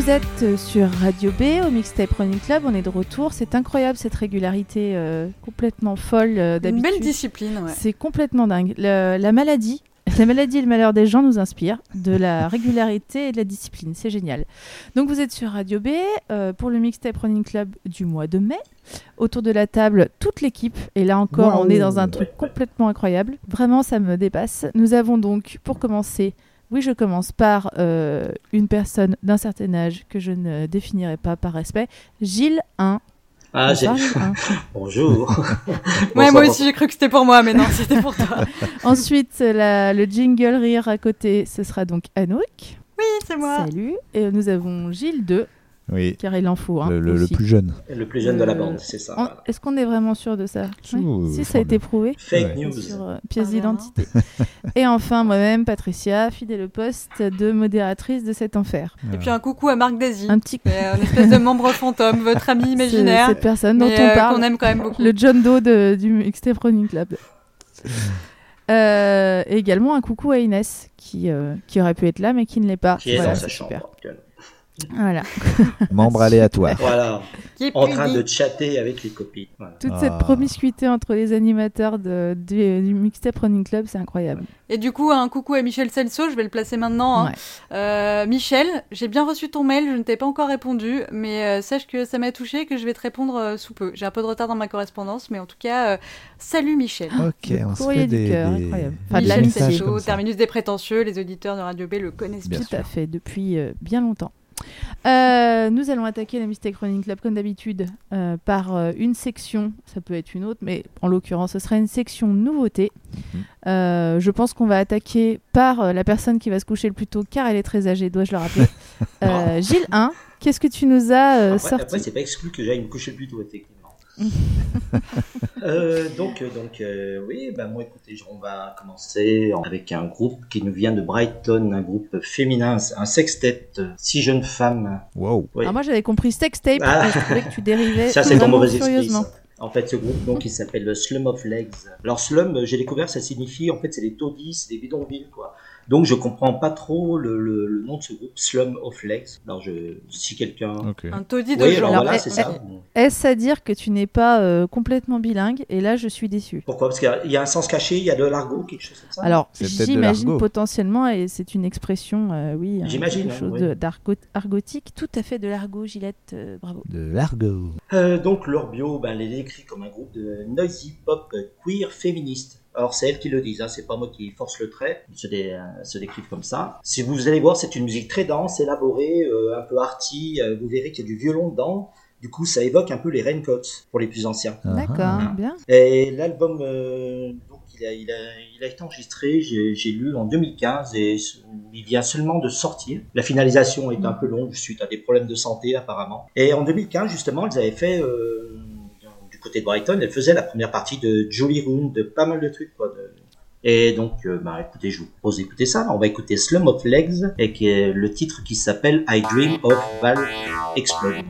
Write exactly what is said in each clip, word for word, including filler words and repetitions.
êtes sur Radio B au Mixtape Running Club, on est de retour. C'est incroyable cette régularité euh, complètement folle euh, d'habitude. Une belle discipline, ouais. C'est complètement dingue. Le, la maladie, la maladie et le malheur des gens nous inspirent de la régularité et de la discipline. C'est génial. Donc vous êtes sur Radio B euh, pour le Mixtape Running Club du mois de mai. Autour de la table, toute l'équipe. Et là encore, wow. on est dans un truc complètement incroyable. Vraiment, ça me dépasse. Nous avons donc, pour commencer... Oui, je commence par euh, une personne d'un certain âge que je ne définirai pas par respect. Gilles un. Ah, j'ai... Bonjour. Ouais, moi aussi, j'ai cru que c'était pour moi, mais non, c'était pour toi. Ensuite, la, le jingle rire à côté, ce sera donc Anouk. Oui, c'est moi. Salut. Et nous avons Gilles deux. Oui. Car il en faut. Hein, le, le, le plus jeune. Le plus jeune euh, de la bande, c'est ça. On... Voilà. Est-ce qu'on est vraiment sûr de ça? Oui. Oui. Si, ça a été prouvé. Fake news. Sur euh, pièce ah, d'identité. Et enfin, moi-même, Patricia, fidèle au poste de modératrice de cet enfer. Et puis un coucou à Marc Daisy. Un petit euh, une espèce de membre fantôme, votre ami imaginaire. C'est, cette personne dont mais, on parle. Euh, qu'on aime quand même beaucoup. Le John Doe de, du Mixtape Running Club. Euh, et également un coucou à Inès qui, euh, qui aurait pu être là mais qui ne l'est pas. Qui est voilà, dans sa c'est chambre. Voilà. Membre aléatoire. Voilà. En train de chatter avec les copines. Voilà. Toute ah. cette promiscuité entre les animateurs de, de, du Mixtape Running Club, c'est incroyable. Et du coup, un coucou à Michel Celso, je vais le placer maintenant. Hein. Ouais. Euh, Michel, j'ai bien reçu ton mail, je ne t'ai pas encore répondu, mais euh, sache que ça m'a touché et que je vais te répondre euh, sous peu. J'ai un peu de retard dans ma correspondance, mais en tout cas, euh, salut Michel. Ok, on se courrier fait du des, cœur, des... incroyable. Enfin, Michel Celso, terminus des prétentieux, les auditeurs de Radio B le connaissent bien. Tout sûr. à fait, depuis euh, bien longtemps. Euh, nous allons attaquer la Mixtape Running Club comme d'habitude euh, par euh, une section, ça peut être une autre, mais en l'occurrence ce sera une section nouveauté. Mmh. Euh, je pense qu'on va attaquer par euh, la personne qui va se coucher le plus tôt car elle est très âgée, dois-je le rappeler. euh, Gilles un, qu'est-ce que tu nous as euh, après, sorti? Après c'est pas exclu que j'aille me coucher le plus tôt, effectivement. euh, donc, donc euh, oui, bah, moi écoutez, on va commencer avec un groupe qui nous vient de Brighton, un groupe féminin, un sextet, six jeunes femmes. Wow. Oui. Ah, moi j'avais compris sextape, ah. je trouvais que tu dérivais. Ça c'est ton mauvais esprit. Ça. En fait, ce groupe, donc, il s'appelle le Slum of Legs. Alors, slum, j'ai découvert, ça signifie, en fait, c'est des taudis, c'est des bidonvilles, quoi. Donc, je comprends pas trop le, le, le nom de ce groupe, Slum of Legs. Alors, je, si quelqu'un... Okay. Un taudis de oui, genre. alors, voilà, est, c'est ça. Est-ce à dire que tu n'es pas euh, complètement bilingue? Et là, je suis déçue. Pourquoi? Parce qu'il y a, il y a un sens caché, il y a de l'argot, quelque chose comme ça. Alors, c'est j'imagine potentiellement, et c'est une expression, euh, oui, j'imagine, quelque chose oui. de, d'argot, argotique. Tout à fait de l'argot, Gillette, euh, bravo. De l'argot. Euh, donc, leur bio, ben, elle est décrite comme un groupe de noisy pop queer féministe. Alors c'est elles qui le disent, hein, c'est pas moi qui force le trait, ils se, dé, euh, se décrivent comme ça. Si vous allez voir, c'est une musique très dense, élaborée, euh, un peu arty, euh, vous verrez qu'il y a du violon dedans, du coup ça évoque un peu les Raincoats pour les plus anciens. D'accord, uh-huh. Bien. Et l'album, euh, donc, il, a, il, a, il a été enregistré, j'ai, j'ai lu en deux mille quinze et il vient seulement de sortir. La finalisation est un peu longue suite à des problèmes de santé apparemment. Et en deux mille quinze justement, ils avaient fait... Euh, côté de Brighton, elle faisait la première partie de Julie Roon, de pas mal de trucs, quoi. De... Et donc, euh, bah, écoutez, je vous propose d'écouter ça. On va écouter Slum of Legs, et qui est le titre qui s'appelle I Dream of Val Exploding.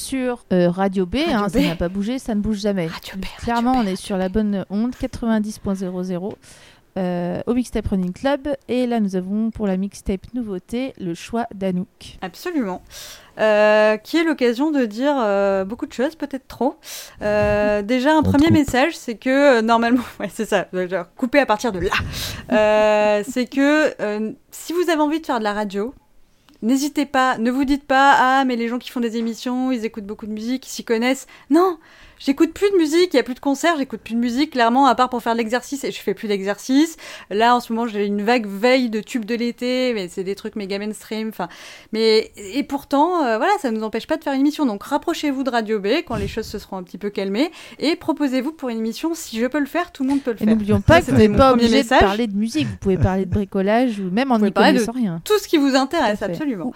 sur euh, Radio B, Radio hein, B. ça n'a pas bougé, ça ne bouge jamais. Radio B, Clairement, Radio B, on est sur la bonne onde, quatre-vingt-dix point zéro zéro. Euh, au Mixtape Running Club, et là nous avons pour la mixtape nouveauté le choix d'Anouk. Absolument. Euh, qui est l'occasion de dire euh, beaucoup de choses, peut-être trop. Euh, déjà, un On premier coupe. message, c'est que euh, normalement, ouais, c'est ça, genre, couper à partir de là. Euh, c'est que euh, si vous avez envie de faire de la radio, n'hésitez pas, ne vous dites pas ah mais les gens qui font des émissions, ils écoutent beaucoup de musique, ils s'y connaissent. Non. J'écoute plus de musique, il n'y a plus de concerts, j'écoute plus de musique, clairement, à part pour faire de l'exercice, et je fais plus d'exercice. Là, en ce moment, j'ai une vague veille de tubes de l'été, mais c'est des trucs méga mainstream, enfin. Mais, et pourtant, euh, voilà, ça ne nous empêche pas de faire une émission. Donc, rapprochez-vous de Radio B quand les choses se seront un petit peu calmées, et proposez-vous pour une émission. Si je peux le faire, tout le monde peut le Et faire. n'oublions pas Ça, que vous c'était n'êtes mon pas premier obligé message. de parler de musique, vous pouvez parler de bricolage ou même en Vous pouvez n'y parler connaissant de rien. Tout ce qui vous intéresse, Tout à fait. absolument.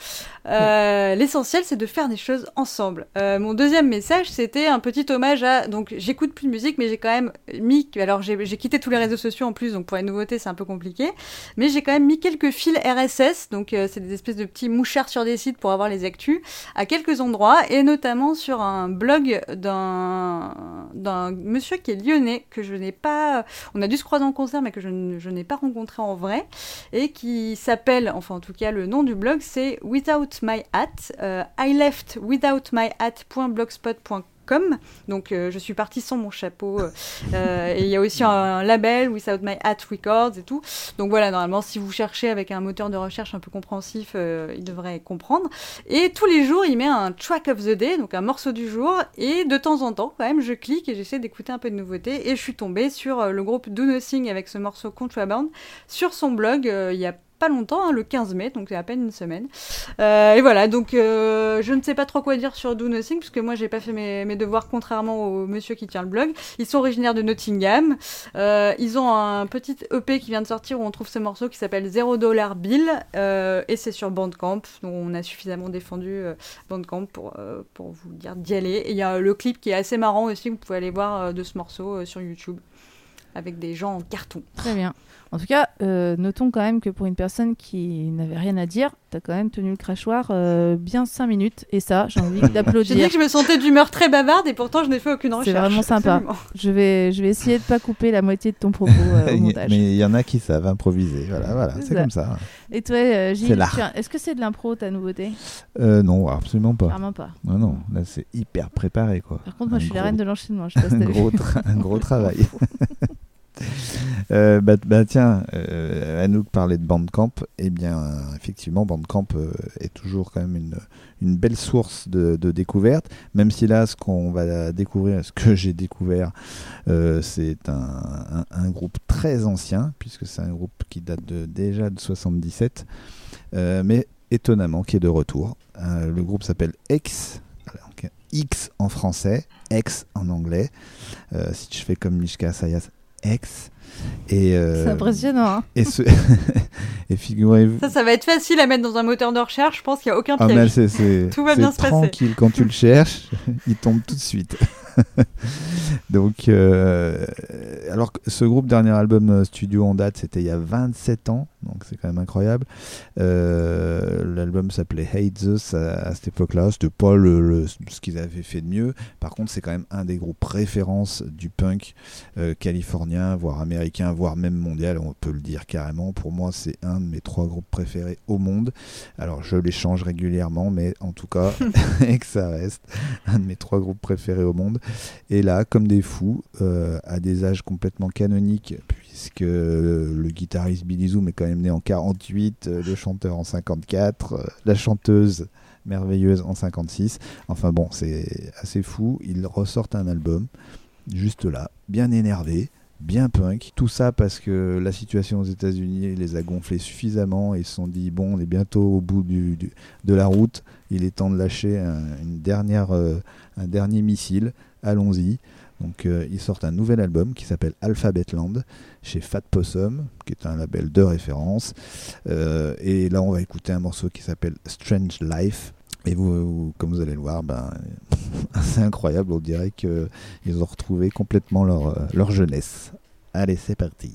Euh, l'essentiel, c'est de faire des choses ensemble. Euh, mon deuxième message, c'était un petit hommage à... Donc, j'écoute plus de musique, mais j'ai quand même mis... Alors, j'ai, j'ai quitté tous les réseaux sociaux en plus, donc pour les nouveautés, c'est un peu compliqué. Mais j'ai quand même mis quelques fils R S S, donc euh, c'est des espèces de petits mouchards sur des sites pour avoir les actus, à quelques endroits, et notamment sur un blog d'un, d'un monsieur qui est lyonnais, que je n'ai pas... On a dû se croiser en concert, mais que je, ne- je n'ai pas rencontré en vrai, et qui s'appelle, enfin en tout cas le nom du blog, c'est Without My Hat, euh, I left without my hat point blogspot point com. Donc euh, je suis partie sans mon chapeau euh, euh, et il y a aussi un, un label Without My Hat Records et tout. Donc voilà, normalement si vous cherchez avec un moteur de recherche un peu compréhensif, euh, il devrait comprendre. Et tous les jours il met un track of the day, donc un morceau du jour, et de temps en temps quand même je clique et j'essaie d'écouter un peu de nouveautés, et je suis tombée sur euh, le groupe Do Nothing avec ce morceau Contraband sur son blog euh, il y a pas longtemps, hein, le quinze mai, donc c'est à peine une semaine. Euh, et voilà, donc euh, je ne sais pas trop quoi dire sur Do Nothing, parce que moi j'ai pas fait mes, mes devoirs contrairement au monsieur qui tient le blog. Ils sont originaires de Nottingham. Euh, ils ont un petit E P qui vient de sortir où on trouve ce morceau qui s'appelle Zero Dollar Bill, euh, et c'est sur Bandcamp, donc on a suffisamment défendu euh, Bandcamp pour, euh, pour vous dire d'y aller. Et il y a le clip qui est assez marrant aussi, vous pouvez aller voir euh, de ce morceau euh, sur YouTube, avec des gens en carton. Très bien. En tout cas, euh, notons quand même que pour une personne qui n'avait rien à dire, t'as quand même tenu le crachoir euh, bien cinq minutes. Et ça, j'ai envie J'ai dit d'applaudir. que je me sentais d'humeur très bavarde, et pourtant je n'ai fait aucune recherche. C'est vraiment sympa. Absolument. Je vais, je vais essayer de pas couper la moitié de ton propos euh, au montage. Mais il y en a qui savent improviser. Voilà, voilà, C'est c'est ça. comme ça. Et toi, euh, Gilles, C'est l'art. tu as- est-ce que c'est de l'impro ta nouveauté? Euh, non, absolument pas. Clairement pas. Non, non, là c'est hyper préparé quoi. Par contre, moi, Un je suis la gros- reine de l'enchaînement. Je sais pas si un, t'as vu. gros tra- un gros travail. Euh, bah, bah tiens, euh, Anouk parlait de Bandcamp. Eh bien, euh, effectivement, Bandcamp euh, est toujours quand même une, une belle source de, de découverte. Même si là, ce qu'on va découvrir, ce que j'ai découvert, euh, c'est un, un, un groupe très ancien, puisque c'est un groupe qui date de, déjà de soixante-dix-sept, euh, mais étonnamment qui est de retour. Euh, le groupe s'appelle X. Donc, X en français, X en anglais. Euh, si je fais comme Mishka Sayas, X. Et, euh, C'est impressionnant. Hein. et, ce... et figurez-vous. Ça, ça va être facile à mettre dans un moteur de recherche. Je pense qu'il n'y a aucun Ah, piège. mais c'est, c'est, Tout va c'est bien se passer. tranquille. Quand tu le cherches, il tombe tout de suite. Donc, euh, alors que ce groupe, dernier album studio en date, c'était il y a vingt-sept ans, donc c'est quand même incroyable. Euh, l'album s'appelait Hate This à, à cette époque-là. C'était pas le, le, ce qu'ils avaient fait de mieux. Par contre, c'est quand même un des groupes références du punk euh, californien, voire américain, voire même mondial. On peut le dire carrément. Pour moi, c'est un de mes trois groupes préférés au monde. Alors, je les change régulièrement, mais en tout cas, et que ça reste un de mes trois groupes préférés au monde. Et là, comme des fous, euh, à des âges complètement canoniques, puisque euh, le guitariste Billy Zoom est quand même né en quarante-huit, euh, le chanteur en cinquante-quatre, euh, la chanteuse merveilleuse en cinquante-six. Enfin bon, c'est assez fou. Ils ressortent un album, juste là, bien énervé, bien punk. Tout ça parce que la situation aux États-Unis les a gonflés suffisamment et ils se sont dit bon, on est bientôt au bout du, du, de la route. Il est temps de lâcher un, une dernière, euh, un dernier missile. Allons-y. Donc euh, ils sortent un nouvel album qui s'appelle Alphabet Land chez Fat Possum, qui est un label de référence. Euh, et là, on va écouter un morceau qui s'appelle Strange Life. Et vous, vous, comme vous allez le voir, ben, c'est incroyable. On dirait qu'ils ont retrouvé complètement leur, leur jeunesse. Allez, c'est parti.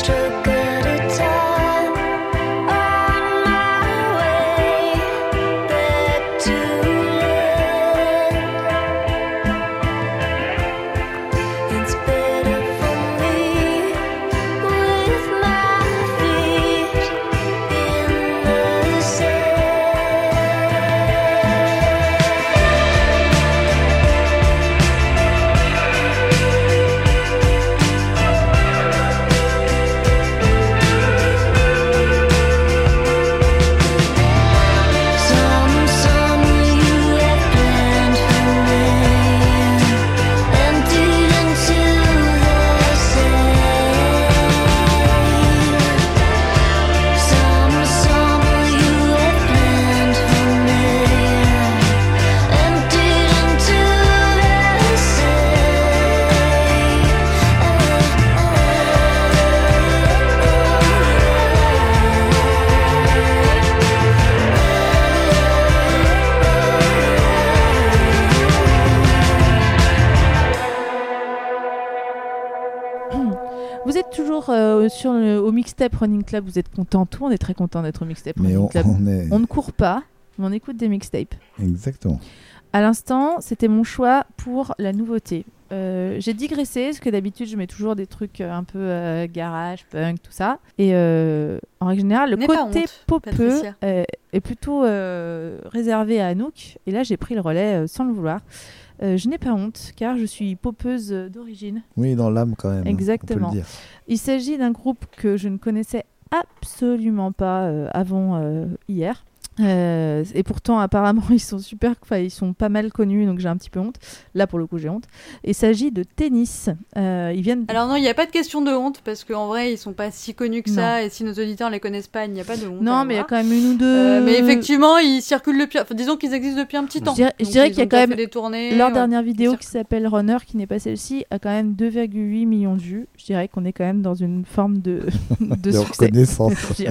euh, sur le, au Mixtape Running Club, vous êtes content, tout le monde est très content d'être au Mixtape Mais Running on, Club. on est... On ne court pas, mais on écoute des mixtapes. Exactement. À l'instant, c'était mon choix pour la nouveauté. Euh, j'ai digressé, parce que d'habitude, je mets toujours des trucs un peu euh, garage, punk, tout ça. Et euh, en règle générale, le N'aie côté honte, popeux euh, est plutôt euh, réservé à Anouk. Et là, j'ai pris le relais euh, sans le vouloir. Euh, je n'ai pas honte, car je suis popeuse d'origine. Oui, dans l'âme quand même. Exactement. On peut le dire. Il s'agit d'un groupe que je ne connaissais absolument pas euh, avant euh, hier. Euh, et pourtant apparemment ils sont super, enfin ils sont pas mal connus, donc j'ai un petit peu honte. Là pour le coup j'ai honte. Il s'agit de Tennis. Euh, ils viennent. Alors non, il n'y a pas de question de honte parce qu'en vrai ils sont pas si connus que ça, non. Et si nos auditeurs les connaissent pas, il n'y a pas de honte. Non, mais il y a quand même une ou deux. Euh, mais effectivement ils circulent depuis. Enfin, disons qu'ils existent depuis un petit temps. Je dirais, je dirais qu'il y a quand même des tournées, leur ouais, dernière vidéo qui s'appelle Runner, qui n'est pas celle-ci, a quand même deux virgule huit millions de vues. Je dirais qu'on est quand même dans une forme de de, de succès. reconnaissance. Je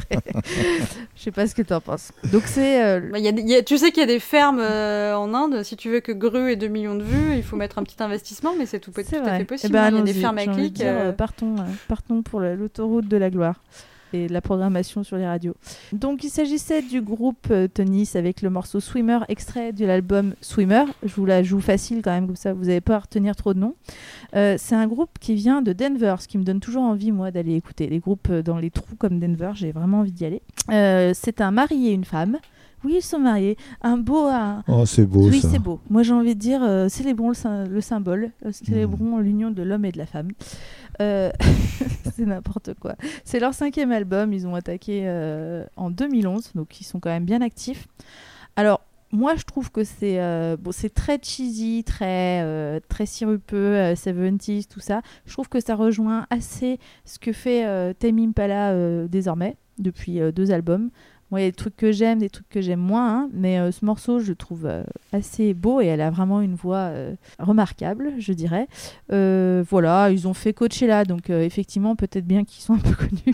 sais pas ce que tu en penses. Donc c'est. Euh, bah, y a, y a, tu sais qu'il y a des fermes euh, en Inde. Si tu veux que Gru ait deux millions de vues, il faut mettre un petit investissement, mais c'est tout, tout à fait possible. Eh ben, il y a des fermes à clics. Dire, euh... partons, euh, partons pour le, l'autoroute de la gloire et de la programmation sur les radios. Donc il s'agissait du groupe euh, Tennis avec le morceau Swimmer, extrait de l'album Swimmer. Je vous la joue facile quand même, comme ça vous n'avez pas à retenir trop de noms. Euh, c'est un groupe qui vient de Denver, ce qui me donne toujours envie moi d'aller écouter les groupes dans les trous comme Denver. J'ai vraiment envie d'y aller. Euh, c'est un mari et une femme. Oui, ils sont mariés. Un beau... Un... Oh, c'est beau, oui, ça. Oui, c'est beau. Moi, j'ai envie de dire, euh, célébrons le, sy- le symbole, euh, célébrons mmh. l'union de l'homme et de la femme. Euh... c'est n'importe quoi. C'est leur cinquième album. Ils ont attaqué euh, en deux mille onze, donc ils sont quand même bien actifs. Alors, moi, je trouve que c'est, euh, bon, c'est très cheesy, très, euh, très sirupeux, euh, soixante-dix, tout ça. Je trouve que ça rejoint assez ce que fait euh, Tame Impala euh, désormais, depuis euh, deux albums. Moi, il y a des trucs que j'aime, des trucs que j'aime moins, hein, mais euh, ce morceau, je le trouve euh, assez beau et elle a vraiment une voix euh, remarquable, je dirais. Euh, voilà, ils ont fait Coachella, donc euh, effectivement, peut-être bien qu'ils sont un peu connus.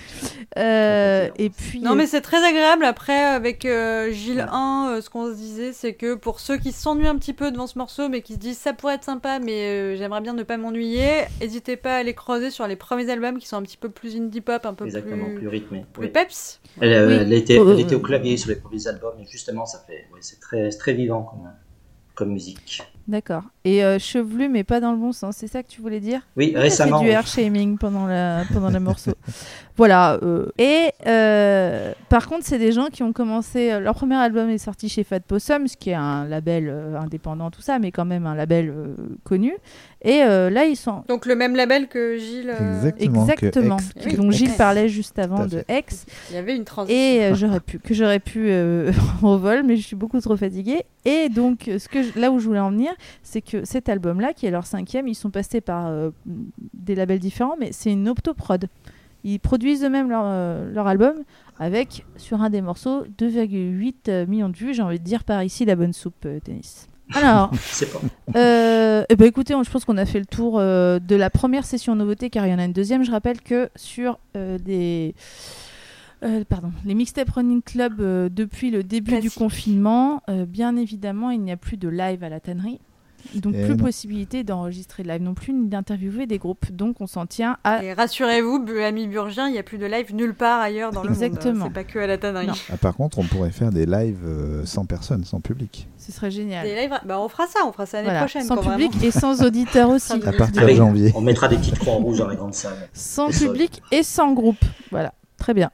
euh, et puis, non, mais c'est très agréable. Après, avec euh, Gilles un, euh, ce qu'on se disait, c'est que pour ceux qui s'ennuient un petit peu devant ce morceau, mais qui se disent ça pourrait être sympa, mais euh, j'aimerais bien ne pas m'ennuyer, n'hésitez pas à aller creuser sur les premiers albums qui sont un petit peu plus indie pop, un peu Exactement, plus, plus rythmé. plus oui. peps. Elle, euh, oui. elle, était, elle était au clavier sur les premiers albums et justement ça fait, ouais, c'est très, c'est très vivant comme, comme musique. D'accord. Et euh, chevelu, mais pas dans le bon sens. C'est ça que tu voulais dire ? Oui, Ou récemment. C'est du air shaming pendant la pendant le morceau. Voilà. Euh, et euh, par contre, c'est des gens qui ont commencé. Euh, leur premier album est sorti chez Fat Possum, ce qui est un label euh, indépendant, tout ça, mais quand même un label euh, connu. Et euh, là, ils sont. Donc le même label que Gilles. Euh... Exactement. Exactement. Que X, dont Gilles parlait juste avant de X. Il y avait une transition. Et euh, j'aurais pu que j'aurais pu euh, en vol, mais je suis beaucoup trop fatiguée. Et donc, ce que je, là où je voulais en venir, c'est que cet album-là, qui est leur cinquième, ils sont passés par euh, des labels différents, mais c'est une optoprod. Ils produisent eux-mêmes leur, euh, leur album avec, sur un des morceaux, deux virgule huit millions de vues. J'ai envie de dire par ici la bonne soupe euh, Tennis. Alors, euh, eh ben écoutez, on, je pense qu'on a fait le tour euh, de la première session nouveauté, car il y en a une deuxième. Je rappelle que sur euh, des... Euh, pardon, les Mixtape Running Club, euh, depuis le début Classique. du confinement, euh, bien évidemment, il n'y a plus de live à la tannerie. Donc Et plus non. possibilité d'enregistrer de live non plus, ni d'interviewer des groupes. Donc on s'en tient à... Et rassurez-vous, amis Burgiens, il n'y a plus de live nulle part ailleurs dans le Exactement. monde. C'est pas que à la tannerie. Non. Ah, par contre, on pourrait faire des lives euh, sans personne, sans public. Ce serait génial. Des lives, bah on fera ça, on fera ça l'année Voilà. prochaine. Sans quand public vraiment. et sans auditeurs aussi. À À partir de Avec- janvier. On mettra des petites croix rouges dans la grande salle. Sans Et sol. public et sans groupe. Voilà, très bien.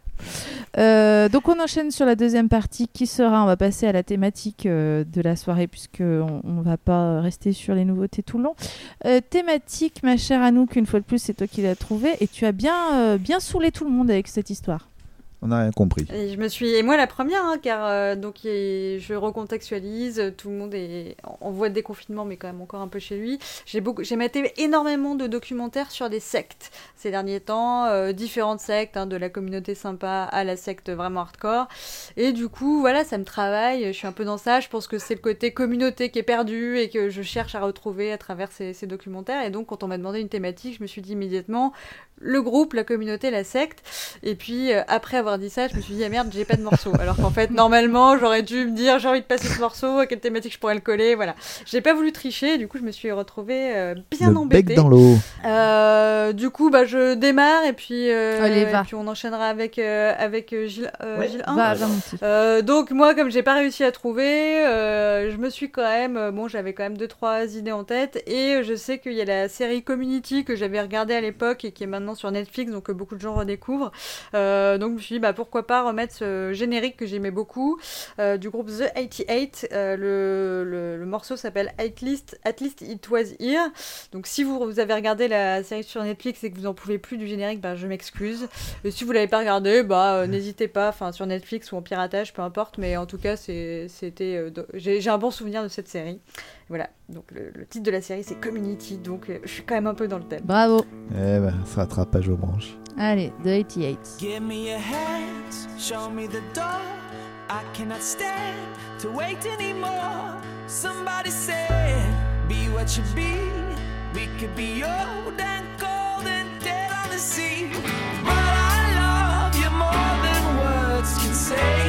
Euh, donc on enchaîne sur la deuxième partie qui sera, on va passer à la thématique euh, de la soirée puisque on, on va pas rester sur les nouveautés tout le long. Euh, thématique, ma chère Anouk, une fois de plus c'est toi qui l'as trouvée et tu as bien, euh, bien saoulé tout le monde avec cette histoire. On n'a rien compris. Et je me suis, et moi la première, hein, car euh, donc il- je recontextualise, tout le monde est en voie de déconfinement, mais quand même encore un peu chez lui. J'ai beaucoup, j'ai maté énormément de documentaires sur les sectes ces derniers temps, euh, différentes sectes, hein, de la communauté sympa à la secte vraiment hardcore. Et du coup, voilà, ça me travaille. Je suis un peu dans ça. Je pense que c'est le côté communauté qui est perdu et que je cherche à retrouver à travers ces, ces documentaires. Et donc, quand on m'a demandé une thématique, je me suis dit immédiatement le groupe, la communauté, la secte. Et puis euh, après avoir dit ça, je me suis dit ah merde, j'ai pas de morceau. Alors qu'en fait, normalement, j'aurais dû me dire j'ai envie de passer ce morceau, à quelle thématique je pourrais le coller. Voilà. J'ai pas voulu tricher. Du coup, je me suis retrouvée euh, bien Le embêtée. bec dans l'eau. Euh, du coup, bah, je démarre et puis, euh, Allez, va. et puis on enchaînera avec, euh, avec euh, Gilles, euh, Ouais. Gilles un. Va, va mon petit. Euh, donc moi, comme j'ai pas réussi à trouver, euh, je me suis quand même, euh, bon, j'avais quand même deux trois idées en tête et je sais qu'il y a la série Community que j'avais regardée à l'époque et qui est maintenant sur Netflix, donc que beaucoup de gens redécouvrent. Euh, donc je me suis dit bah pourquoi pas remettre ce générique que j'aimais beaucoup euh, du groupe The eighty-eight. Euh, le, le, le morceau s'appelle At least, At least It Was Here. Donc si vous, vous avez regardé la série sur Netflix et que vous en pouvez plus du générique, bah je m'excuse. Et si vous l'avez pas regardé, bah euh, n'hésitez pas, enfin sur Netflix ou en piratage, peu importe, mais en tout cas c'est, c'était, euh, do- j'ai, j'ai un bon souvenir de cette série. Voilà, donc le, le titre de la série c'est Community, donc euh, je suis quand même un peu dans le thème. Bravo. Eh ben, ça rattrapage aux branches. Allez, The eighty-eight. Give me your hands, show me the door. I cannot stand to wait anymore. Somebody said, be what you be. We could be old and cold and dead on the sea. But I love you more than words can say.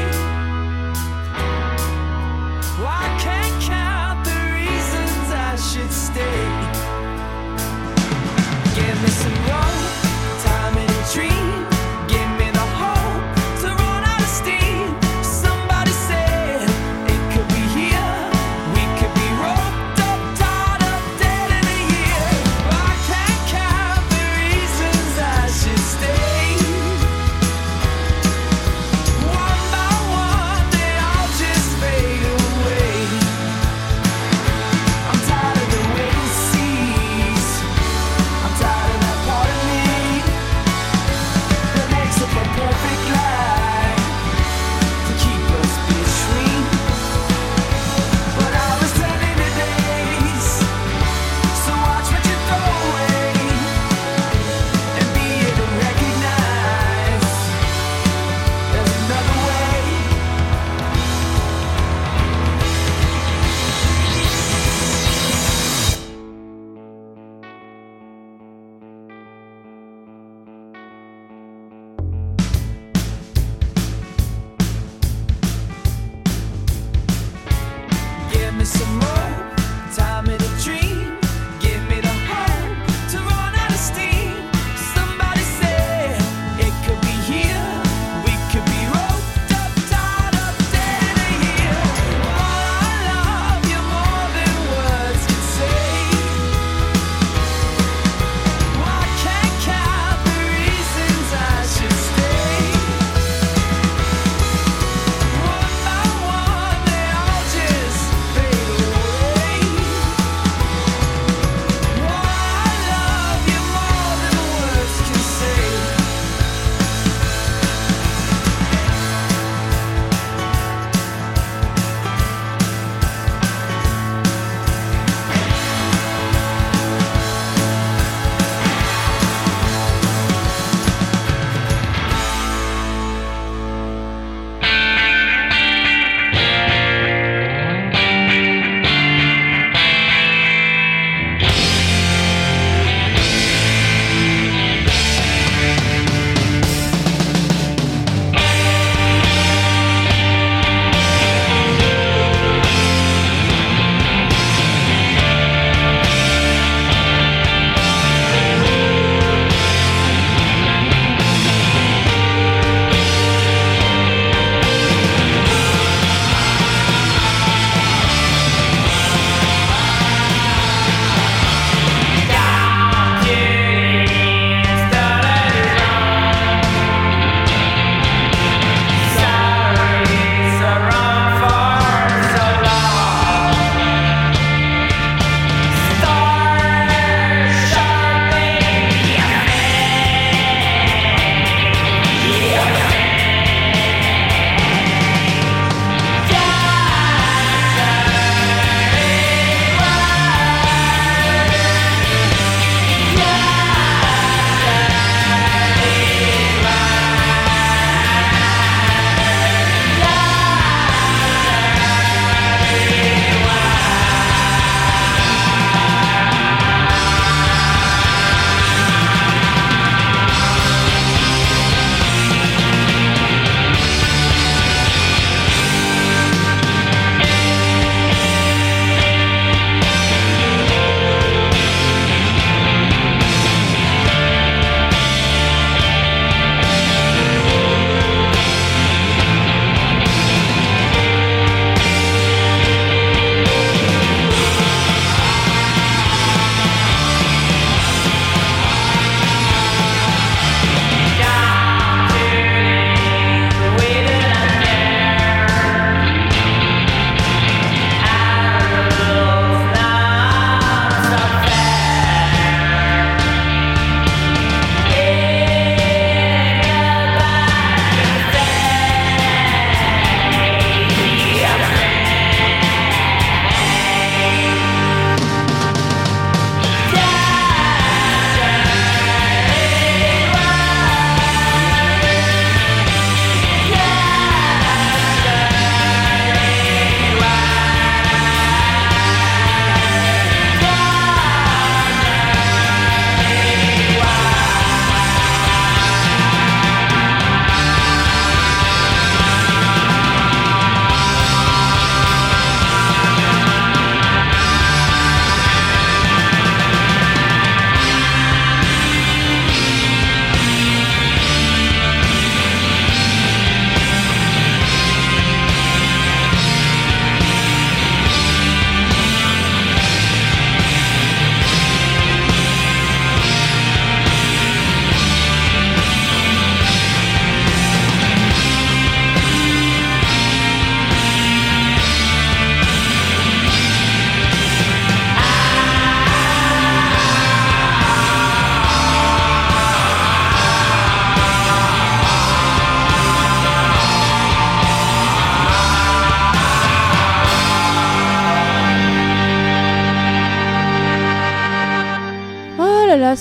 Oh, I can't count the reasons I should stay. Give me some rope, time and a dream. Give me the hope to run out of steam. Somebody said it could be here. We could be roped up, tied up, dead in a year. I can't count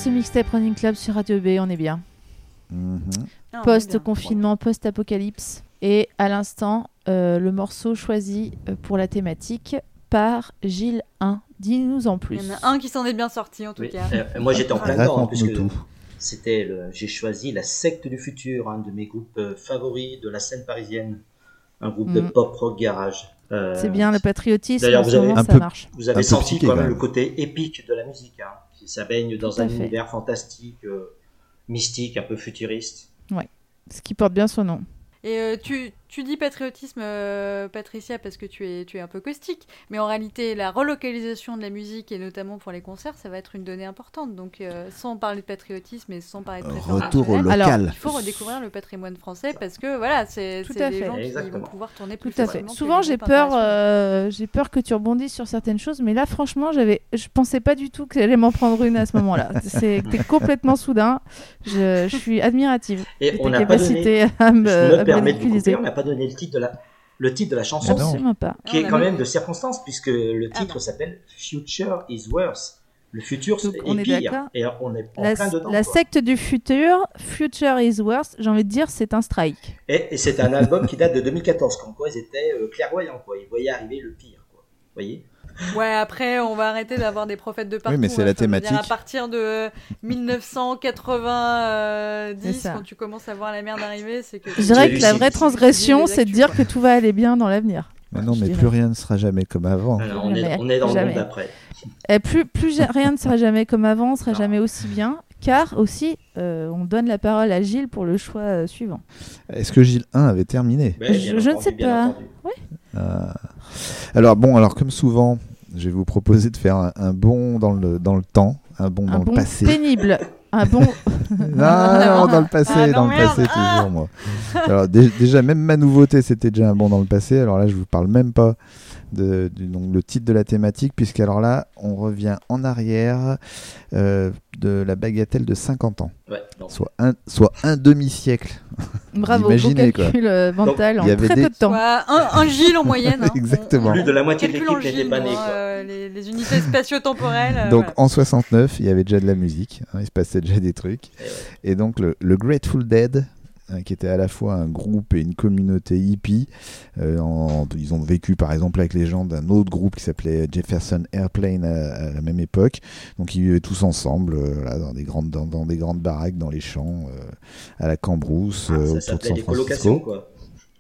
ce Mixtape Running Club sur Radio B, on est bien. Mm-hmm. Non, Post-confinement, post-apocalypse. Et à l'instant, euh, le morceau choisi pour la thématique par Gilles un. Dis-nous en plus. Il y en a un qui s'en est bien sorti en tout Oui. cas. Euh, moi j'étais en plein dedans, hein, Raconte-nous puisque tout. c'était le... j'ai choisi la Secte du Futur, un de mes groupes euh, favoris de la scène parisienne, un groupe de Mm. pop rock garage. Euh, C'est bien le patriotisme, D'ailleurs, en vous ce avez moment, un ça peu- marche. Vous avez Un peu senti psyché, quand quand même même. le côté épique de la musique. Hein. Ça baigne dans Tout à un fait. univers fantastique, euh, mystique, un peu futuriste. Ce qui porte bien son nom. Et euh, tu, tu dis patriotisme, euh, Patricia, parce que tu es, tu es un peu caustique, mais en réalité, la relocalisation de la musique, et notamment pour les concerts, ça va être une donnée importante. Donc, euh, sans parler de patriotisme et sans parler de préférence Retour au nationale, Alors, local. il faut redécouvrir le patrimoine français parce que voilà, c'est Tout c'est à des fait. gens qui Exactement. vont pouvoir tourner Tout plus à fait. facilement que Souvent, les j'ai groupes peur, internationaux. euh, j'ai peur que tu rebondisses sur certaines choses, mais là, franchement, j'avais, je pensais pas du tout que j'allais m'en prendre une à ce moment-là. C'est t'es complètement soudain. Je, je suis admirative Et de on ta n'a pas donné, capacité à me, je à me me permets de vous ridiculiser. couper, on n'a pas donné le titre de la, le titre de la chanson, Ah non. Absolument pas. qui est On a quand mis- même de circonstance, puisque le Ah titre non. s'appelle Future is Worse. Le futur Donc, est on est pire. d'accord. Et on est en La, plein dedans. la quoi. secte du futur, Future is Worse, j'ai envie de dire, c'est un strike. Et, et c'est un album qui date de deux mille quatorze, comme quoi ils étaient euh, clairvoyants, quoi. Ils voyaient arriver le pire, quoi. Vous voyez? Ouais, après, on va arrêter d'avoir des prophètes de partout. mais c'est hein. la Enfin, je veux dire, thématique. à partir de dix-neuf cent quatre-vingt-dix, C'est ça. quand tu commences à voir la merde arriver, c'est que... Je dirais J'ai que la lu vraie ces- transgression, ces c'est de actus, dire quoi. que tout va aller bien dans l'avenir. Mais non, Je mais dirais. plus rien ne sera jamais comme avant. Alors, on, Jamais, est, on est dans le jamais. monde d'après. Et plus, plus ja- rien ne sera jamais comme avant, ne sera Non. jamais aussi bien, car aussi, euh, on donne la parole à Gilles pour le choix euh, suivant. Est-ce que Gilles un avait terminé? Mais, bien Je- je ne entendu, sais bien pas. entendu. Euh, Alors bon, alors comme souvent, je vais vous proposer de faire un, un bond dans le, dans le temps, un bond Un dans bon le passé. pénible, un bon... Non, non, dans le passé, Ah, non, dans le merde. passé Ah. toujours moi. Alors dé- déjà, même ma nouveauté, c'était déjà un bond dans le passé. Alors là, je vous parle même pas de, du donc, le titre de la thématique, puisque alors là, on revient en arrière euh, de la bagatelle de cinquante ans, Ouais, non. soit un, soit un demi-siècle. Bravo, beau Imaginez, quoi. calcul euh, mental Donc, en il y avait très des- peu de temps. Ouais, un, un Gilles en moyenne. hein. Exactement. Plus de la moitié de Calcul l'équipe en n'était Gilles, pas née, moi, quoi. euh, les, les unités spatio-temporelles. euh, Donc voilà. en soixante-neuf, il y avait déjà de la musique, hein, il se passait déjà des trucs. Et ouais. Et donc le, le Grateful Dead, hein, qui était à la fois un groupe et une communauté hippie, euh, en- ils ont vécu par exemple avec les gens d'un autre groupe qui s'appelait Jefferson Airplane à, à la même époque. Donc ils vivaient tous ensemble euh, là, dans, des grandes, dans, dans des grandes baraques dans les champs, euh, à la Cambrousse, Ah, euh, ça autour de s'appelait San des colocations, Francisco. quoi.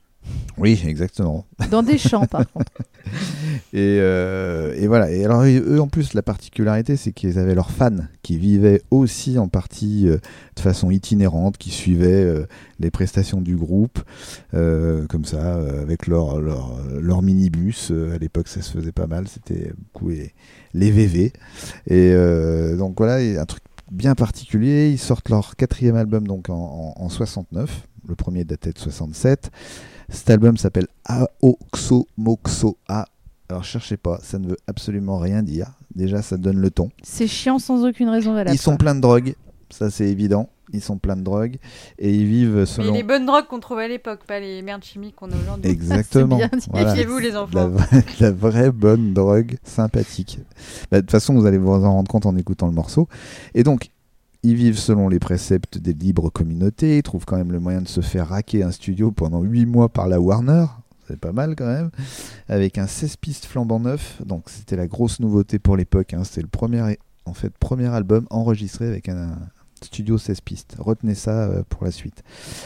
Oui, exactement. Dans des champs, par contre. Et, euh, et voilà. Et alors, eux, en plus, la particularité, c'est qu'ils avaient leurs fans qui vivaient aussi en partie euh, de façon itinérante, qui suivaient euh, les prestations du groupe, euh, comme ça, euh, avec leur, leur, leur minibus. Euh, à l'époque, ça se faisait pas mal. C'était beaucoup les, les V V. Et euh, donc, voilà, il y a un truc bien particulier. Ils sortent leur quatrième album donc en, en, en soixante-neuf. Le premier datait de soixante-sept. Cet album s'appelle Aoxo Moxo A. Alors cherchez pas, ça ne veut absolument rien dire. Déjà, ça donne le ton. C'est chiant sans aucune raison valable. Ils sont quoi. pleins de drogue, ça c'est évident. Ils sont pleins de drogue et ils vivent Mais selon. les bonnes drogues qu'on trouvait à l'époque, pas les merdes chimiques qu'on a aujourd'hui. Exactement. C'est bien dit. Voilà. Méfiez-vous les La, enfants. vraie, la vraie bonne drogue sympathique. Bah, de toute façon, vous allez vous en rendre compte en écoutant le morceau. Et donc, ils vivent selon les préceptes des libres communautés. Ils trouvent quand même le moyen de se faire raquer un studio pendant huit mois par la Warner. C'est pas mal quand même. Avec un seize pistes flambant neuf. Donc, c'était la grosse nouveauté pour l'époque. Hein. C'était le premier, en fait, premier album enregistré avec un, un studio seize pistes. Retenez ça euh, pour la suite.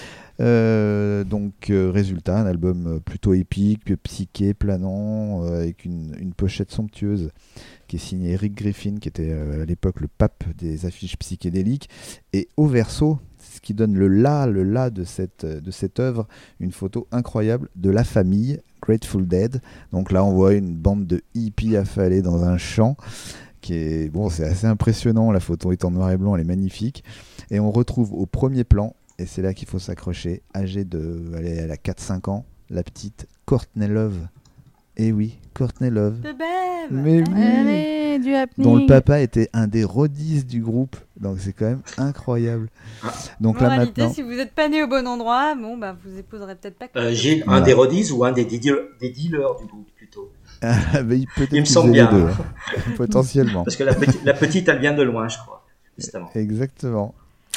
Euh, donc euh, résultat, un album euh, plutôt épique, psyché, planant, euh, avec une, une pochette somptueuse qui est signé Eric Griffin, qui était euh, à l'époque le pape des affiches psychédéliques, et au verso, ce qui donne le là, le là de cette, de cette œuvre, une photo incroyable de la famille Grateful Dead. Donc là on voit une bande de hippies affalés dans un champ, qui est, bon, c'est assez impressionnant, la photo est en noir et blanc, elle est magnifique, et on retrouve au premier plan, et c'est là qu'il faut s'accrocher, âgée de, allez, elle a quatre cinq ans, la petite Courtney Love. Et oui, Courtney Love. De bêve. Mais oui. Allez, du happening. Dont le papa était un des rodistes du groupe. Donc c'est quand même incroyable. Donc là Moralité, maintenant... si vous n'êtes pas né au bon endroit, bon, bah, vous épouserez peut-être pas. Euh, Gilles, Voilà. un des rodis ou un des, dealers, des dealers du groupe plutôt. Ah, mais peut-être Il me qu'ils semble faisaient bien. les deux, hein. Potentiellement. Parce que la petite, la petite, elle vient de loin, je crois. Manifestement. Exactement.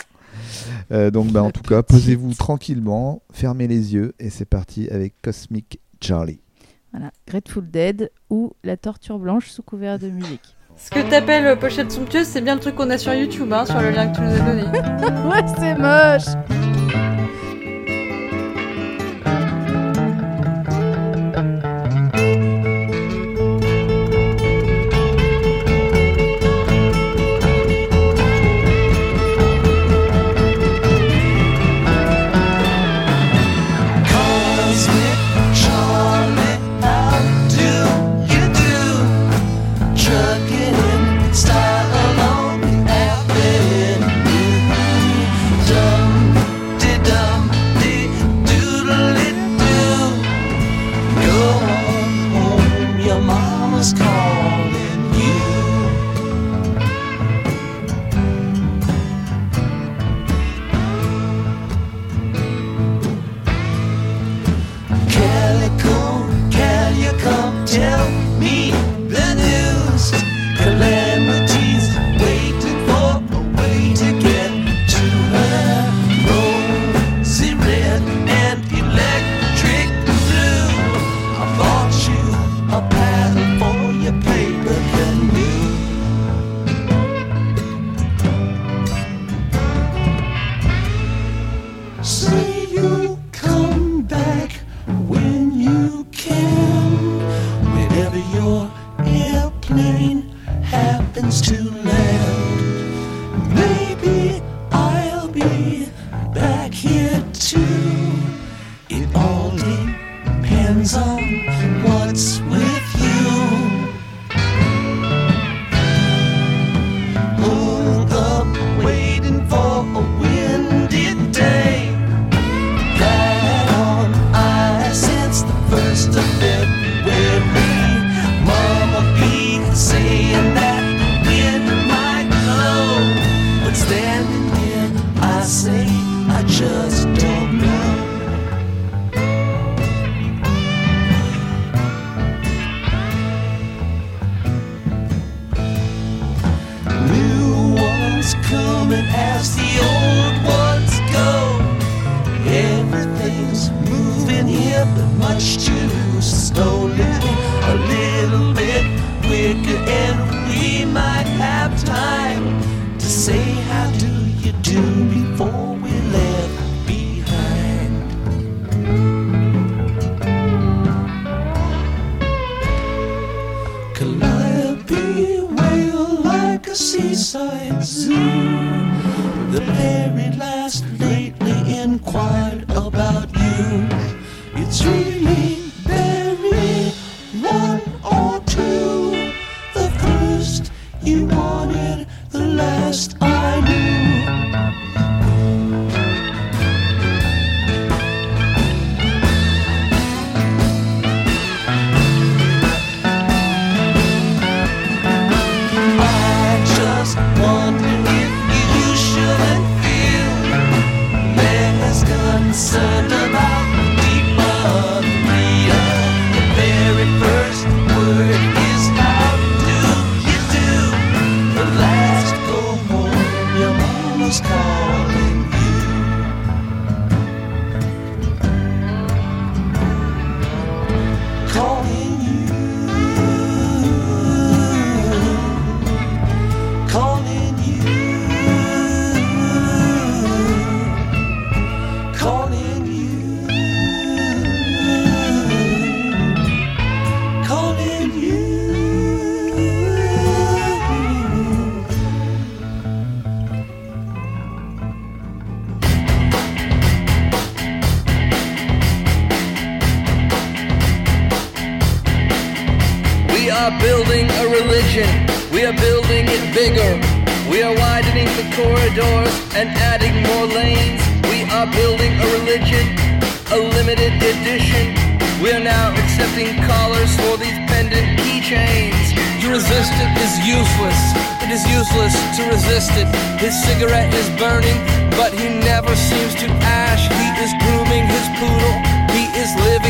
Euh, donc, bah, en tout cas, posez-vous tranquillement, fermez les yeux et c'est parti avec Cosmic Charlie. Voilà, Grateful Dead ou La Torture Blanche sous couvert de musique. Ce que t'appelles pochette somptueuse, c'est bien le truc qu'on a sur YouTube, hein, sur le lien que tu nous as donné. Ouais, c'est moche.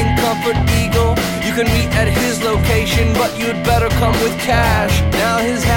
You can meet at his location, but you'd better come with cash. Now his hat is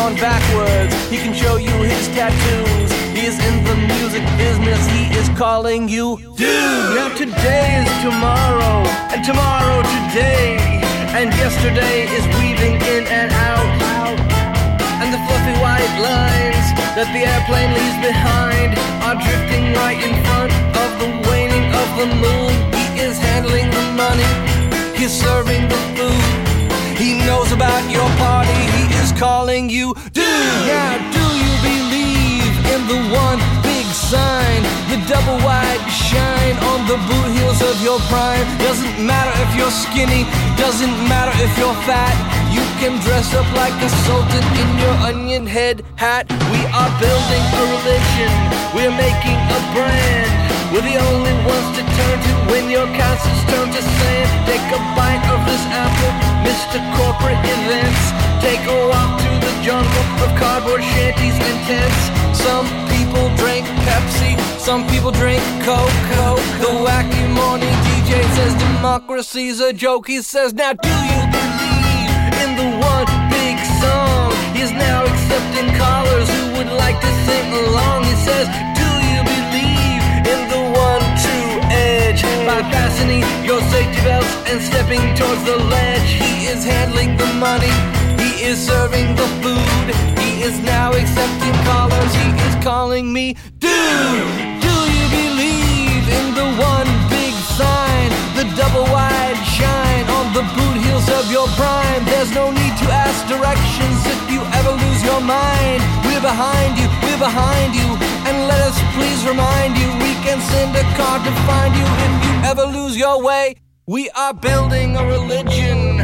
on backwards. He can show you his tattoos. He is in the music business. He is calling you dude. Now today is tomorrow, and tomorrow today, and yesterday is weaving in and out. And the fluffy white lines that the airplane leaves behind are drifting right in front of the waning of the moon. He is handling the money, he's serving the food. He knows about your party, he is calling you dude. Now do you believe in the one big sign, the double wide shine on the boot heels of your prime? Doesn't matter if you're skinny, doesn't matter if you're fat. You can dress up like a sultan in your onion head hat. We are building a religion, we're making a brand. We're the only ones to turn to when your castles turn to sand. Take a bite of this apple, Mister Corporate Events. Take a walk through the jungle of cardboard shanties and tents. Some people drink Pepsi, some people drink Coke. The wacky morning D J says democracy's a joke. He says, now do you believe in the one big song? He's now accepting callers who would like to sing along. He says, do you believe in the one true edge? By fastening your safety belts and stepping towards the ledge. He is handling the money, he is serving the food. He is now accepting callers, he is calling me dude. Do you believe in the one big sign, the double wide shine on the boot heels of your prime? There's no need to ask directions if you ever lose your mind. We're behind you, we're behind you, and let us please remind you, we can send a car to find you if you ever lose your way. We are building a religion.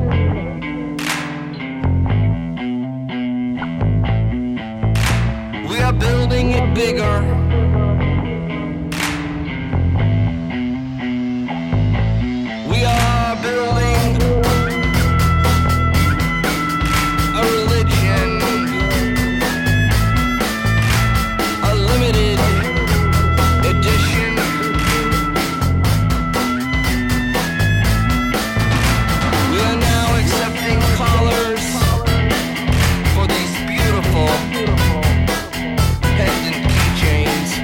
We are building it bigger. We are building a religion, a limited edition. We are now accepting callers for these beautiful pendant keychains.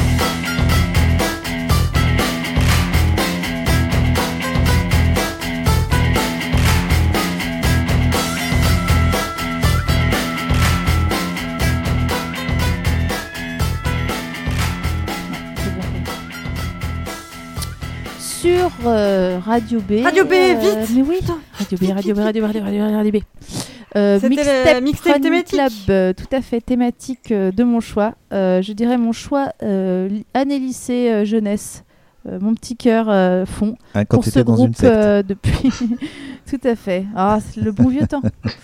Sur euh, Radio B. Radio B, euh, vite. Mais oui, Radio B, Radio B, Radio B, Radio B, Radio B, Radio B. Euh, C'était mixtape le mixtape Running thématique. Club, euh, tout à fait thématique euh, de mon choix. Euh, je dirais mon choix euh, année lycée euh, jeunesse. Euh, mon petit cœur euh, fond Hein, quand pour tu ce étais dans une groupe secte. euh, depuis. Tout à fait. Ah, c'est le bon vieux temps.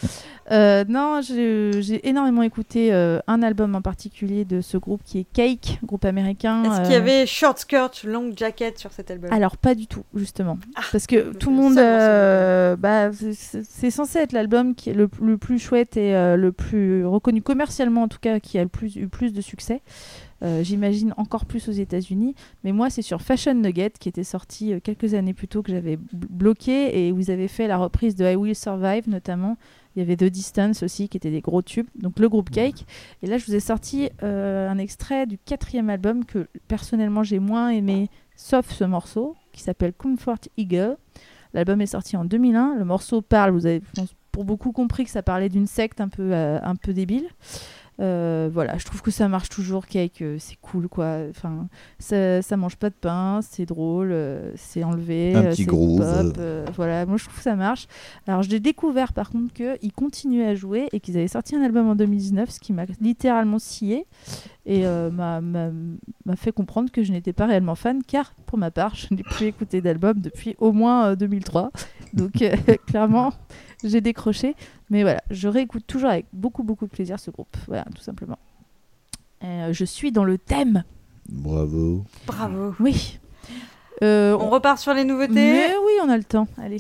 Euh, non, j'ai, j'ai énormément écouté euh, un album en particulier de ce groupe qui est Cake, groupe américain. Est-ce euh, qu'il y avait short skirt, long jacket sur cet album? Alors pas du tout, justement. Ah, Parce que donc tout le le monde... seul morceau euh, bah, c'est, c'est censé être l'album qui est le, le plus chouette et euh, le plus reconnu commercialement, en tout cas, qui a le plus, eu plus de succès. Euh, j'imagine encore plus aux États-Unis. Mais moi, c'est sur Fashion Nugget, qui était sorti euh, quelques années plus tôt, que j'avais b- bloqué, et où ils avaient fait la reprise de I Will Survive, notamment. Il y avait The Distance aussi, qui étaient des gros tubes. Donc le groupe Cake. Et là, je vous ai sorti euh, un extrait du quatrième album que, personnellement, j'ai moins aimé, sauf ce morceau, qui s'appelle Comfort Eagle. L'album est sorti en deux mille un. Le morceau parle, vous avez, je pense, pour beaucoup compris que ça parlait d'une secte un peu, euh, un peu débile. Euh, voilà, je trouve que ça marche toujours, Cake, euh, c'est cool quoi. Enfin, ça, ça mange pas de pain, c'est drôle, euh, c'est enlevé, Un euh, petit c'est groove. pop, euh, voilà, moi je trouve que ça marche. Alors j'ai découvert par contre qu'ils continuaient à jouer et qu'ils avaient sorti un album en deux mille dix-neuf, ce qui m'a littéralement scié et euh, m'a, m'a, m'a fait comprendre que je n'étais pas réellement fan, car pour ma part, je n'ai plus écouté d'album depuis au moins euh, deux mille trois. Donc euh, clairement, j'ai décroché. Mais voilà, je réécoute toujours avec beaucoup, beaucoup de plaisir ce groupe. Voilà, tout simplement. Euh, je suis dans le thème. Bravo. Bravo. Oui. Euh, On repart sur les nouveautés. Mais oui, on a le temps. Allez.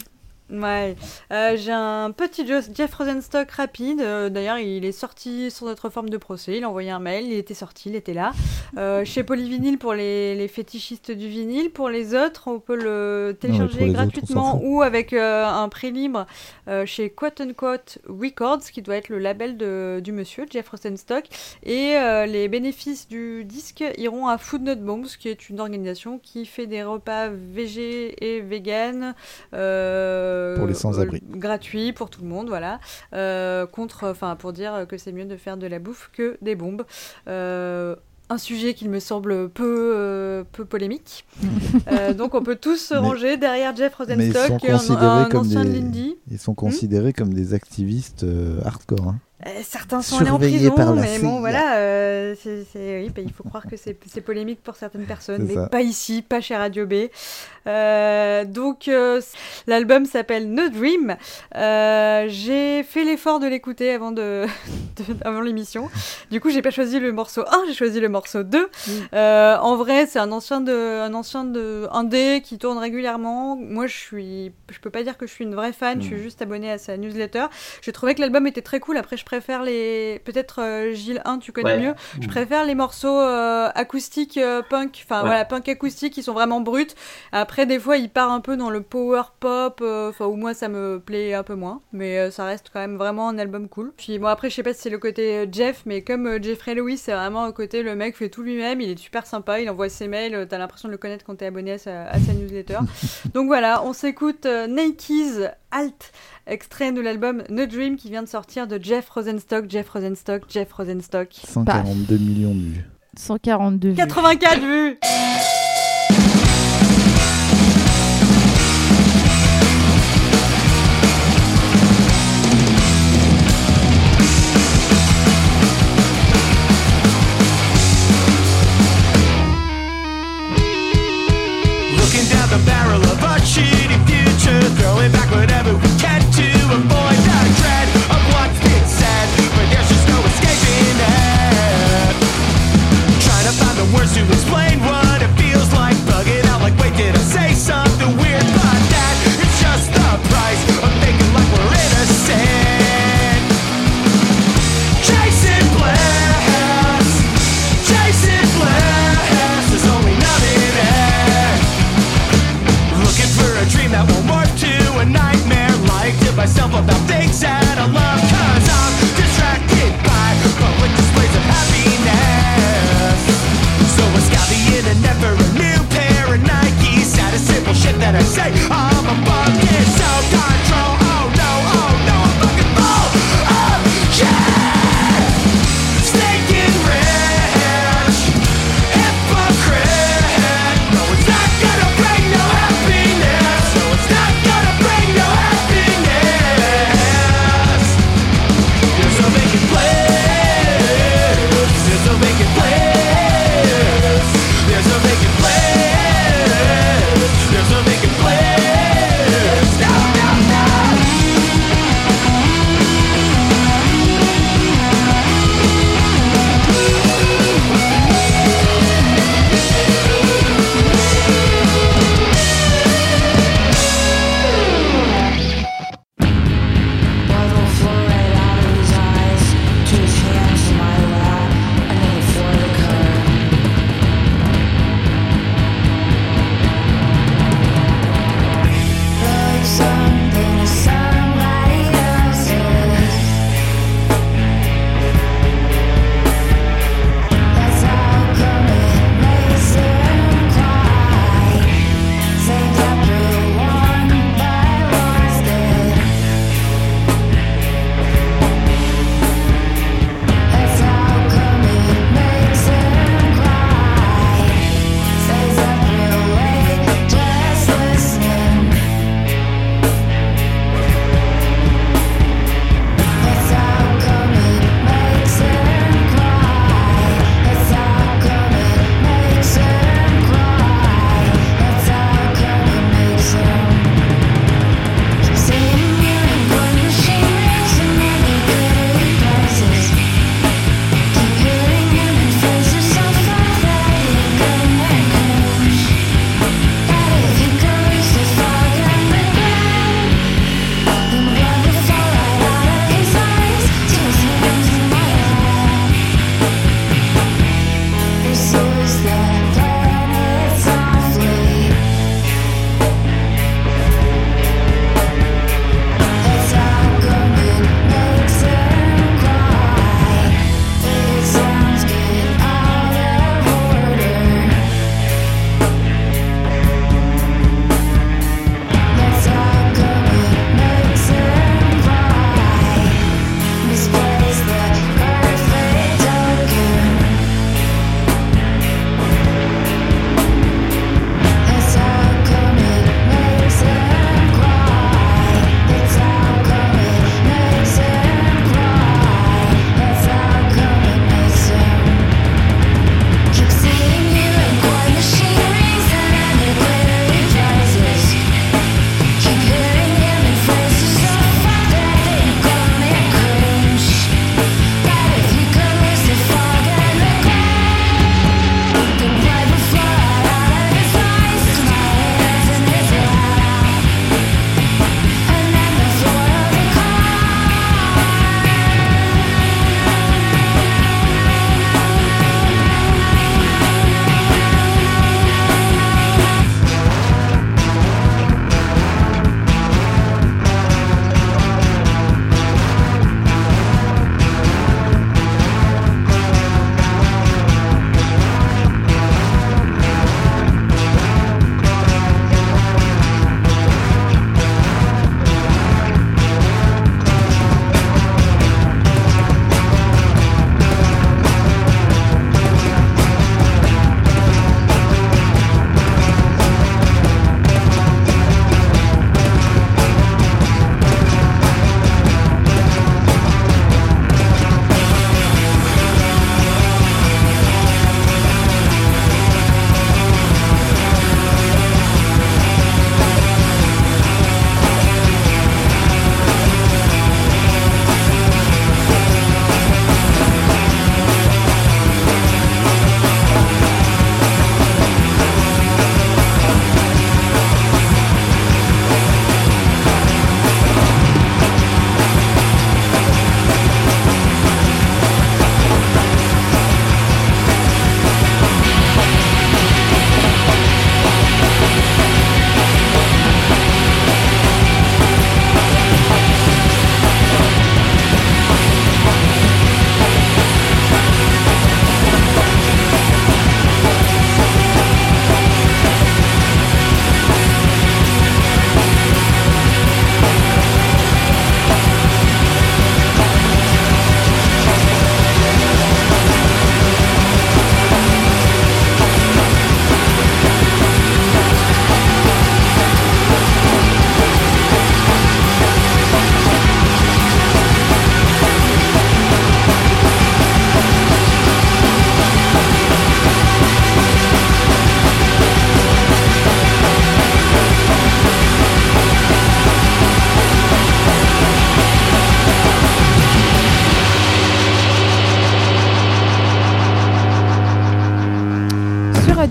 Ouais, euh, j'ai un petit Jeff Rosenstock rapide. Euh, d'ailleurs, il est sorti sur notre forme de procès. Il a envoyé un mail, il était sorti, il était là. Euh, chez Polyvinyl pour les, les fétichistes du vinyle. Pour les autres, on peut le télécharger non, gratuitement autres, ou avec euh, un prix libre euh, chez Quote Unquote Records, qui doit être le label de, du monsieur, Jeff Rosenstock. Et euh, les bénéfices du disque iront à Food Not Bombs, qui est une organisation qui fait des repas végé et vegan. Euh, Pour les sans-abri. Euh, gratuit pour tout le monde, voilà. Euh, contre, enfin, pour dire que c'est mieux de faire de la bouffe que des bombes. Euh, un sujet qui me semble peu, euh, peu polémique. euh, donc on peut tous se mais, ranger derrière Jeff Rosenstock, un, un ancien des, de l'indie. Ils sont considérés hmm comme des activistes euh, hardcore. Hein. Euh, certains sont allés en prison, mais bon, voilà, euh, c'est, c'est, oui, bah, il faut croire que c'est, c'est polémique pour certaines personnes, c'est mais ça. Pas ici, pas chez Radio B. Euh, donc, euh, l'album s'appelle No Dream. Euh, j'ai fait l'effort de l'écouter avant, de, de, avant l'émission. Du coup, j'ai pas choisi le morceau un, j'ai choisi le morceau deux. Mm. Euh, en vrai, c'est un ancien de, un ancien de indé qui tourne régulièrement. Moi, je suis, je peux pas dire que je suis une vraie fan, mm. je suis juste abonnée à sa newsletter. J'ai trouvé que l'album était très cool. Après, je préfère les, peut-être euh, Gilles un, tu connais ouais. mieux. Mm. Je préfère les morceaux euh, acoustiques euh, punk, enfin ouais. voilà, punk acoustique qui sont vraiment bruts. Après, des fois, il part un peu dans le power pop, enfin euh, où moi ça me plaît un peu moins, mais euh, ça reste quand même vraiment un album cool. Puis bon, après, je sais pas si c'est le côté euh, Jeff, mais comme euh, Jeffrey Lewis, c'est vraiment un côté le mec fait tout lui-même, il est super sympa, il envoie ses mails, t'as l'impression de le connaître quand t'es abonné à sa, à sa newsletter. Donc voilà, on s'écoute euh, Nike's Alt, extrait de l'album No Dream qui vient de sortir de Jeff Rosenstock, Jeff Rosenstock, Jeff Rosenstock. cent quarante-deux millions de vues. cent quarante-deux vues. quatre-vingt-quatre vues. The barrel of a shitty future, throwing back whatever we can to avoid the dread of what's been said, but there's just no escaping it. Trying to find the words to explain what it feels like, bugging out like, wait, did I say something weird? But that it's just the price of thinking like we're innocent. Chasing bliss, chasing bliss, there's only nothing there. Looking for a dream that will morph to a nightmare.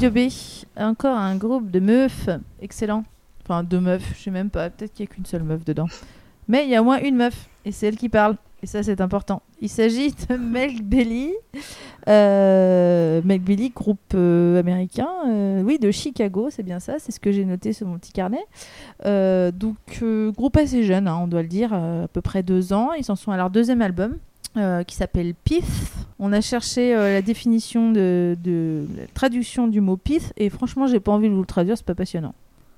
Radio B, encore un groupe de meufs excellent. Enfin, deux meufs, je sais même pas, peut-être qu'il n'y a qu'une seule meuf dedans. Mais il y a au moins une meuf, et c'est elle qui parle. Et ça, c'est important. Il s'agit de Milk Belly. Euh, Milk Belly, groupe euh, américain. Euh, oui, de Chicago, c'est bien ça. C'est ce que j'ai noté sur mon petit carnet. Euh, donc, euh, groupe assez jeune, hein, on doit le dire, euh, à peu près deux ans. Ils en sont à leur deuxième album. Euh, qui s'appelle Pith. On a cherché euh, la définition de, de la traduction du mot Pith et franchement j'ai pas envie de vous le traduire, c'est pas passionnant.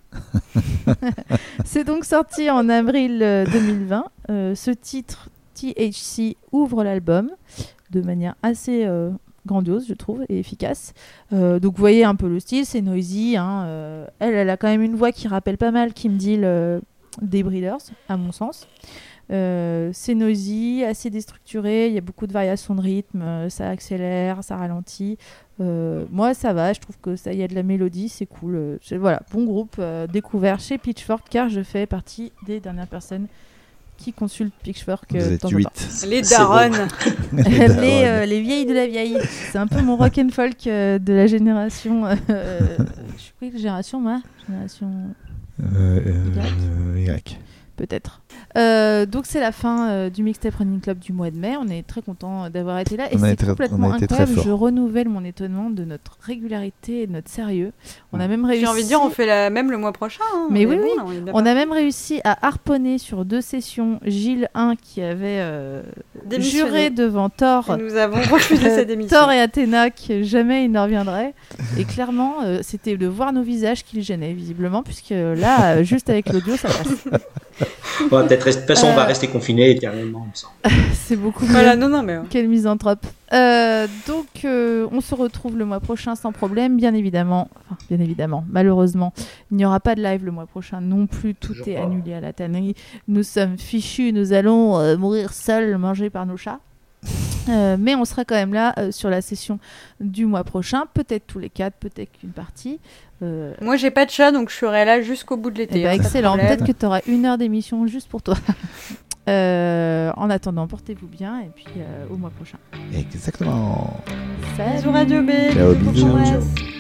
C'est donc sorti en avril euh, deux mille vingt. Euh, ce titre T H C ouvre l'album de manière assez euh, grandiose je trouve et efficace. Euh, donc vous voyez un peu le style, c'est noisy. Hein, euh, elle, elle a quand même une voix qui rappelle pas mal Kim Deal euh, des Breeders à mon sens. Euh, c'est noisy, assez déstructuré, il y a beaucoup de variations de rythme, euh, ça accélère, ça ralentit. Euh, moi ça va, je trouve que ça y a de la mélodie, c'est cool. Euh, je, voilà, bon groupe euh, découvert chez Pitchfork car je fais partie des dernières personnes qui consultent Pitchfork euh, de temps en temps. Les daronnes, les, les, euh, les vieilles de la vieille. C'est un peu mon rock and folk euh, de la génération. Euh, je suis quoi, quelle génération moi Génération euh, euh, Y. y. Peut-être. Euh, donc c'est la fin euh, du Mixtape Running Club du mois de mai. On est très content d'avoir été là et on c'est été, complètement incroyable. Je renouvelle mon étonnement de notre régularité et de notre sérieux. On a même réussi. J'ai envie de dire, on fait la même le mois prochain. Hein. Mais on oui, bon, oui. là, on, on a même réussi à harponner sur deux sessions Gilles un qui avait euh, juré devant Thor. Et nous avons refusé cette démission. Thor et Athéna que jamais il ne reviendrait. Et clairement, euh, c'était de voir nos visages qui le gênait visiblement, puisque là, euh, juste avec l'audio, ça passe. On va peut-être rester... De toute façon, euh... on va rester confinés éternellement, il me semble. C'est beaucoup mieux. Voilà, non, non, mais... Quel misanthrope. Euh, donc, euh, on se retrouve le mois prochain sans problème, bien évidemment. Enfin, bien évidemment, malheureusement, il n'y aura pas de live le mois prochain non plus. Tout Toujours est pas. annulé à la tannerie. Nous sommes fichus, nous allons euh, mourir seuls, mangés par nos chats. Euh, mais on sera quand même là euh, sur la session du mois prochain, peut-être tous les quatre, peut-être qu'une partie. Euh... Moi j'ai pas de chat donc je serai là jusqu'au bout de l'été. Eh ben, hein, excellent, peut-être que tu auras une heure d'émission juste pour toi. euh, en attendant, portez-vous bien et puis euh, au mois prochain. Exactement. Salut. Bisous Radio B. Ciao, bisous. Bisous.